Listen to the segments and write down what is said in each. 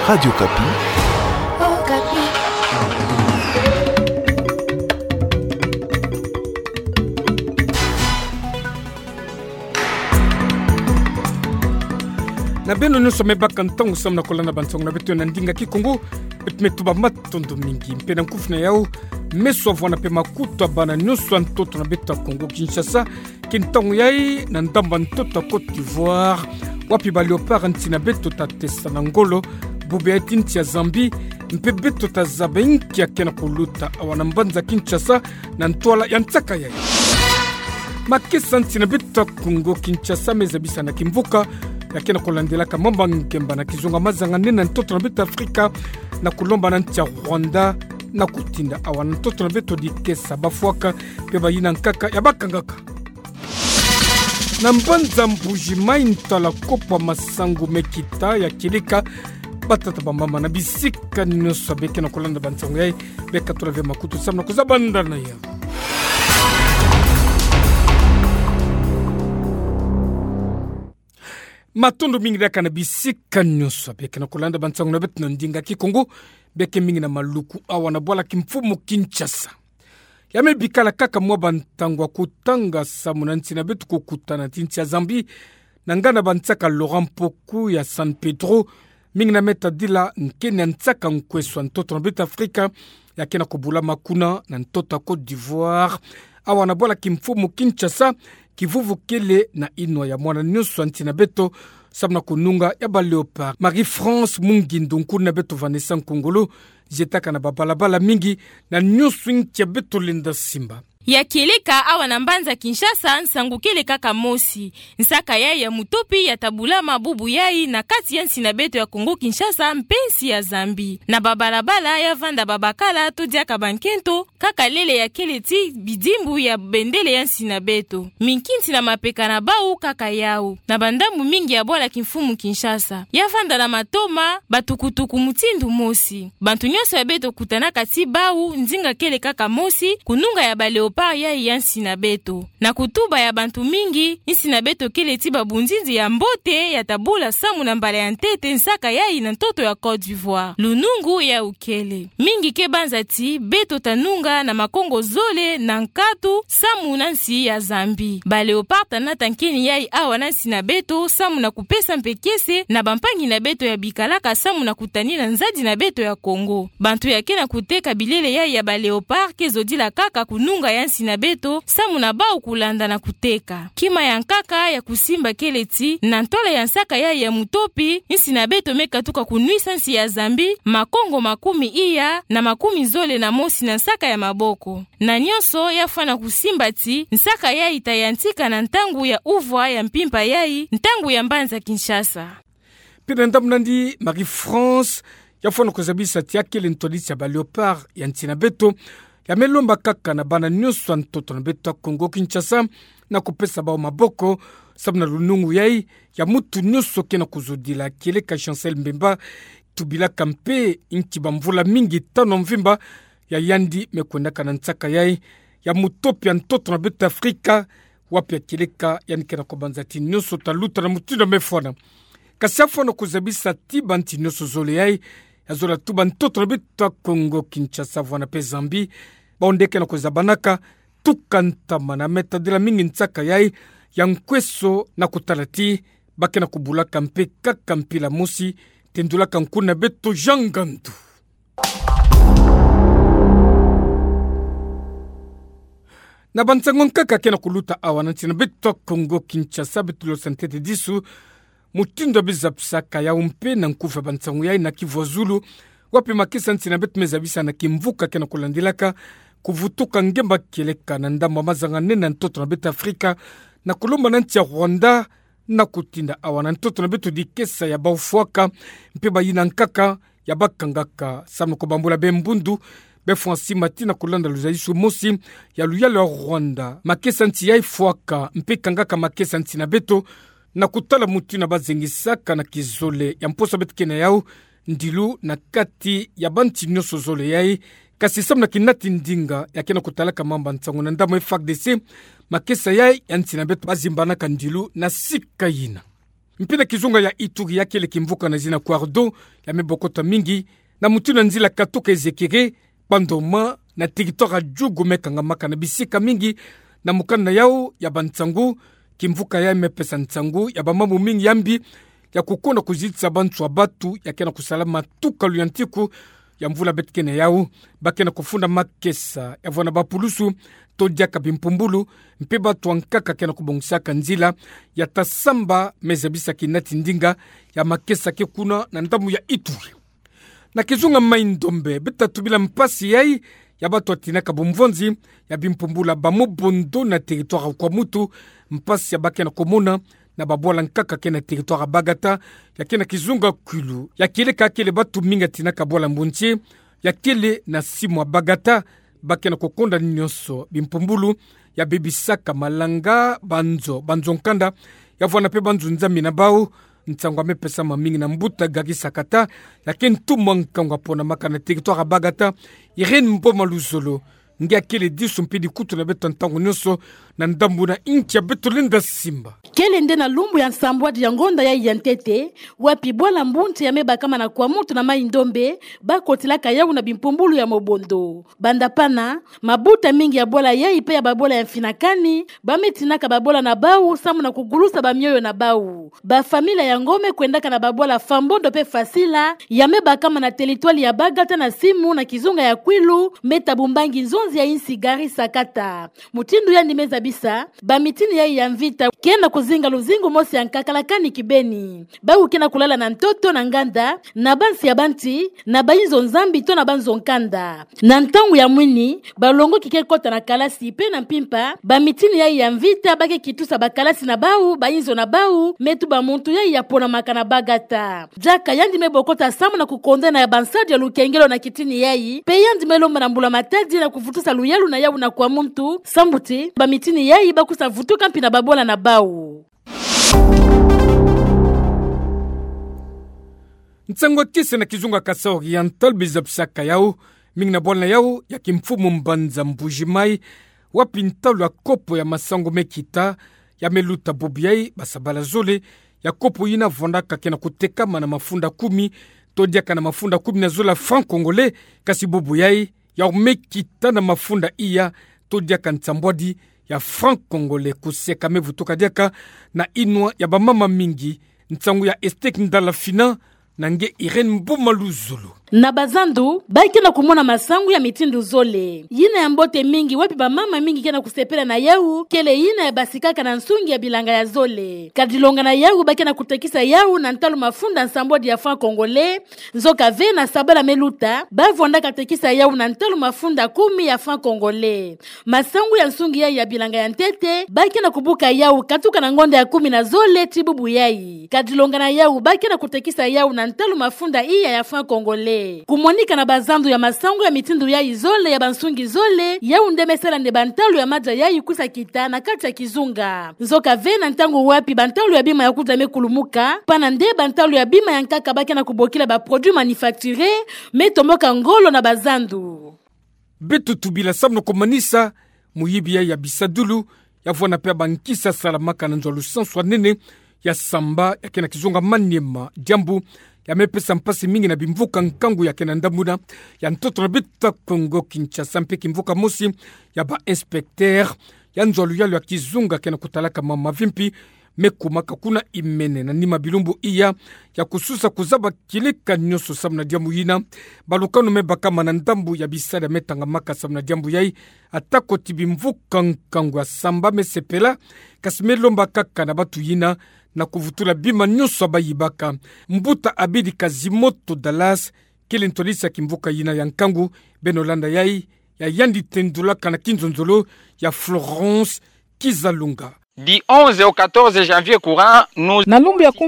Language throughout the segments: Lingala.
Radio Kapi. Oh, Kapi. Na beno nous sommes bakantang usam na kolana bansong na beto na ndinga kikongo metuba matondo mingi mpena nkufuna yao meso avona pe makuta bana nyuso antoto na beta Kongo Kinshasa kintango yai na ndamba ntoto Côte d'Ivoire wapi ba Léopard ntina beto ta testa na ngolo bube etinti ya Zambie mpe beto ta zabenki ya kena kuluta awana mbanza Kinshasa na ntwala ya ntsaka yai makesa ntina beto Kongo Kinshasa mezabisa na kimvuka yakena kolandela kamamba nkemba na kizunga mazanga nena ntoto na beto Afrika na kulomba na ntia Rwanda na kutinda awana ntoto na beto dikesa bafuaka pe bayina nkaka ya bakangaka na mbanza mbuji maintala kopa masangu mekita ya kilika batata bamama na bisika nyonso beke na kolanda bansango yai beka tulave makutu samna kuzabanda na ya matondo mingi daka na bisika nyonso beke na kolanda bansango na beto na ndinga kikongo beke mingi na maluku awana bwala kimfumu Kinshasa yame bikala kaka mwa bantangwa kutanga samuna ntina betu kukutana tinti ya Zambie na ngana bantsaka Laurent Poku ya San Pedro mingi na meta dila nkene ntsaka nkweswa ntoto na betu Afrika ya kena kubula makuna na ntoto ya Côte d'Ivoire awana bwala kimfumu Kinshasa kivuvu kele na inwa ya mwana nyuso ntina beto sabna kununga ya ba Léopard Marie-France Mungindu nkuru na beto Vanessa Nkongolo jetaka na babalabala mingi na nyuso ntia beto lenda simba ya kileka awa na mbanza Kinshasa nsangu kileka kamosi nsaka yai ya mutopi ya tabula mabubu yai na kati ya nsina beto ya Kongo Kinshasa mpensi ya Zambie na babalabala ya vanda babakala to diaka bankento kaka lele ya keleti bidimbu ya bendele ya nsina beto minkinti na mapeka na bau kaka yao na bandambu mingi ya bwala kimfumu Kinshasa ya vanda na matoma batukutuku mutindu mosi bantu nyonso ya beto kutana kati bau nzinga keleka kamosi kununga ya baleo ya yansina beto na kutuba ya bantu mingi insina beto keleti babunzinzi ya mbote ya tabula samu na mbala ya ntete nsaka yai na ntoto ya Côte d'Ivoire lunungu ya ukele mingi ke banzati beto tanunga na makongo zole na nkatu samu na nsi ya Zambie ba Léopard na tankeni yai awa na nsina beto samu na kupesa mpekese na bampangi na beto ya bikalaka samu na kutani na nzadi na beto ya Kongo bantu yake na kuteka bilele yai ya ba Léopard kezodila kaka kununga ya nsina beto samu na bau kulanda na kuteka kima ya nkaka ya kusimba keleti na ntola ya nsaka ya mutopi nsina beto mekatuka kunwisa nsi ya Zambie makongo makumi iya na makumi zole na mosi na nsaka ya maboko na nyonso yafana kusimba ti nsaka ya itayantika na ntangu ya uvwa ya mpimpa yai ntangu ya mbanza Kinshasa pina ndamnandi Marie-France yafana kuzabisa tiakele ntolisi ya ba Léopard ya ntina beto ya melomba kaka na bana nyonso ntoto na beto Kongo Kinshasa na kupesa bao maboko sabna lunungu yai ya mutu nyonso kena kuzodila keleka Chancel Mbemba tubila kampe inki bamvula mingi tano mvimba ya yandi mekwendaka na ntsaka yai ya mutopi ya ntoto na beto Afrika wapi ya keleka yani kena kobanza ti nyonso taluta na mutu na mefona kasi afona kuzabisa ti banti nyonso zole yai ya zola tuba ntoto na beto Kongo Kinshasa vwana pe Zambie baondeke na kuzabanaka tukantama na meta dila mingi ntsaka yai ya nkweso na kutalati bake na kubulaka mpe kaka mpila mosi tendulaka nkuna beto jangandu na bantsango nkaka kena kuluta awa na ntina beto Kongo Kinshasa betulo santete disu mutindo bizapsaka ya umpe na nkufa bantsango yai na Kivu Zulu wapi makisa ntina beto mezabisa na kimvuka kena kulandilaka kuvutuka ngemba keleka na ndamba mazanga nena ntoto na beto Afrika na kulomba na ntia Rwanda na kutinda awana ntoto na beto dikesa ya baufuaka mpe bayina nkaka ya bakangaka samno kubambula bembundu befuansi matina kulanda luzaisu mosi ya luyalo ya Rwanda makesa nti yai fuaka mpe kangaka makesa nti na beto na kutala mutu na bazengisaka na kizole ya mposa beto kena yao ndilu na kati ya banti nyonso zole yai kasi samna kinati ndinga ya kena kutalaka mamba ntsango na ndamo FARDC makesa yai ya ntina beto bazimbana kandilu na sika yina mpena kizunga ya Ituri yake ile kimvuka na zina Kwardo ya mebokota mingi na mutuna nzila katuka ezekere bandoma na territoire jugu mekanga maka na bisika mingi na mukana yao ya bantsangu kimvuka ya mepesa ntsangu ya bamamu mingi yambi ya kukona kuzitsa bantu wa batu ya kena kusalama tuka luyantiku ya mvula betkene yao bakena kufunda makesa ya vwana bapulusu todiaka bimpumbulu mpe batu wankaka kena kubongisaka nzila ya tasamba mezabisa kinati ndinga ya makesa ke kuna na ndamu ya Ituri na kizunga maindombe betatubila mpasi yai ya batu atinaka bumvonzi ya bimpumbula bamubondo na territoire kwa mutu mpasi ya bakena komona na babola nkaka kena territoire Bagata ya kena kizunga kulu ya kile kakele batu minga tinaka bola mbunche ya kile na simwa Bagata bakena kokonda nyonso bimpumbulu ya bebisaka malanga banzo nkanda ya vwana pe banzo nzambi na bao ntangwa mepesa mamingi na mbuta gagisa kata ya kentumwa nkangwa pona makana territoire Bagata Irene Mboma Luzolo ngi akele disu mpidi kutu na beto ntango nyonso na ndambu na inchi ya beto linda simba. Kele nde na lumbu ya nsambwadi ya ngonda ya yantete, wapi bola mbunti ya meba kama na kwa mutu na maindombe, bako tilaka yau na bimpumbulu ya mobondo. Bandapana, mabuta mingi ya bola ya ipe ya babola ya mfinakani, bametinaka babola na bau, samu na kugulusa bamyoyo na bau. Ba familia ya ngome kuendaka na babola fambondo pe fasila, ya meba kama na telitwali ya Bagata na simu na kizunga ya kwilu, meta bumbangi nzonzi ya insi gari sakata. Mutindu ya nimeza bisa, ba mitini ya mvita, kena kuzinga luzingu mosi ya nkakalakani kibeni. Bau kena kulala na ntoto na nganda, na bansi ya banti, na bainzo nzambi to na banzo nkanda. Na ntangu ya mwini, balongo kike kota na kalasi ipe na mpimpa, ba mitini ya mvita, bake kitusa bakalasi na bau, bainzo na bau, metu ba muntu ya pona makana Bagata. Jaka yandi mebokota samu na kukondena ya bansadi ya lukengelo na kitini yai, pe yandi melomba na mbula matadi na kufutusa luyalu na yau na kwa muntu, sambuti, ba mitini yai bakusa vutuka mpi na babola na bau. Ntsango kise na kizunga kasa oriental bizapsaka yao, mingi na bola yao ya kimfumu mbanza mbujimai, wapi ntalu ya kopo ya masango mekita, ya meluta bobiai, basabala zole, ya kopo ina vondaka kena kutekama na mafunda 10, todiaka na mafunda 10 na zola franc congolais, kasi bobu yai, ya mekita na mafunda iya, todiaka ntambwadi, ya franc congolais kuseka mevutoka diaka na inwa ya bamama mingi, ntsangu ya estek ndala fina, nange Irene Mboma Luzolo. Na bazandu, baki na kumona masangu ya mitindu zole. Yina ya mbote mingi, wapi ba mama mingi kena kusepela na yau, kele yina ya basikaka na nsungi ya bilanga ya zole. Kadilonga na yau, baki na kutekisa yau na ntalo mafunda nsambodi ya franc congolais, nzoka ve na sabala meluta, bavonda katekisa yau na ntalo mafunda 10 ya franc congolais. Masangu ya nsungi ya bilanga ya ntete, baki na kubuka yau katuka na ngonda ya 10 na zole tibubu yai. Kadilonga na yau, baki na kutekisa yau na ntalo mafunda iya ya franc congolais. Kumonika na bazandu ya masangu ya mitindu ya izole ya bansungi zole ya undemesela nde bantalu ya maja ya ikusa kita na kati ya kizunga. Nzoka vena ntangu wapi bantalu ya bima ya kudame kulumuka, pana nde bantalu ya bima ya nkaka baki na kubokila ba produit manufacturé, metomoka ngolo na bazandu. Betu tubila samno komanisa, muhibia ya bisadulu, ya vwana pia bankisa salamaka na nzwalu sanswa nene, ya samba ya kena kizunga Maniema Diambu, ya mepesa mpasi mingi na bimvuka nkangu ya kena ndambuna, ya ntoto na bita Kongo Kinshasa mpe kimvuka mosi, ya ba inspecteur, ya nzwalu yalu ya kizunga kena kutalaka mama vimpi, mekumaka kuna imene na nima bilumbu iya, ya kususa kuzaba kileka nyoso samna diambu yina, balukanu mebaka manandambu ya bisada metanga maka samna diambu yai, atako tibimvuka nkangu ya samba mesepela, kasimelomba kaka na batu yina, na kuvutula bima nyoso abayibaka. Mbuta Abidi Kazimoto Dallas, kele ntolisa kimvuka yina ya nkangu, benolanda yai, ya yandi tendulaka na kinzonzolo, ya Florence Kizalunga. Du 11 au 14 janvier courant, nous... Na lumbu ya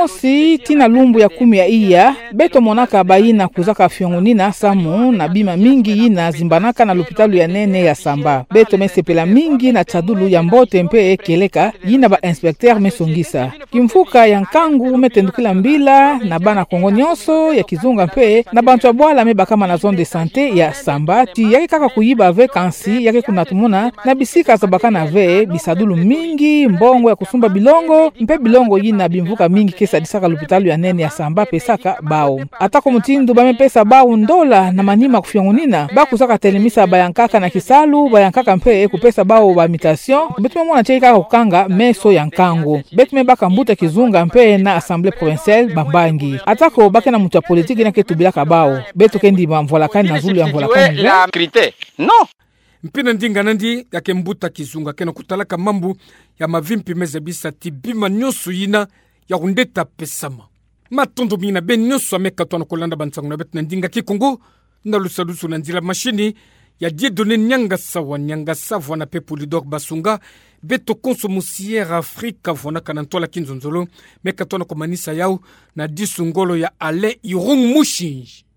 11 tina lumbu ya 10 ya iya, beto monaka bayina kuzaka fiongoni na samu na bima mingi yina zimbanaka na lupitalu ya nene ya samba. Beto mesepela mingi na chadulu ya mbote mpe keleka yina ba inspecteur mesongisa. Kimfuka ya nkangu metendukila mbila na bana Kongo nyonso ya kizunga mpe na bantu abwala meba kama na zone de santé ya samba. Ti yake kaka kuyiba ve kansi yake kunatumuna na bisika zabaka na ve bisadulu mingi mingi, mbongo ya kusumba bilongo, mpe bilongo yina bimvuka mingi kesa disaka lupitalu ya nene ya Samba pesaka bao. Atako mutindu bamepesa bao ndola na manima kufiongunina, bakuzaka telemisa bayankaka na kisalu, bayankaka mpe kupesa bao ba imitation, betume mwana cheka kukanga meso ya nkango. Betume baka mbuta kizunga mpe na Assemblée provinciale Bambangi. Atako bake na mutu ya politiki na ketubilaka bao. Beto kendi mvolakani na zulu ya mvolakani. La crité. Non. Mpina ndinga nandi yake mbuta kizunga kena kutalaka mambu ya mavimpi mezebisa tibima nyosu yina ya undeta pesama. Matondo mina ben nyosu ameka na kolanda bansangu na betu ndinga kikongo na lusalusu na nzila mashini ya Dieudonné Nyanga Sawa na pepu lidok basunga beto konsomusiere Afrika vona kanantola kinzonzolo meka na komanisa yao na disungolo ya Alain Irung Mushinji.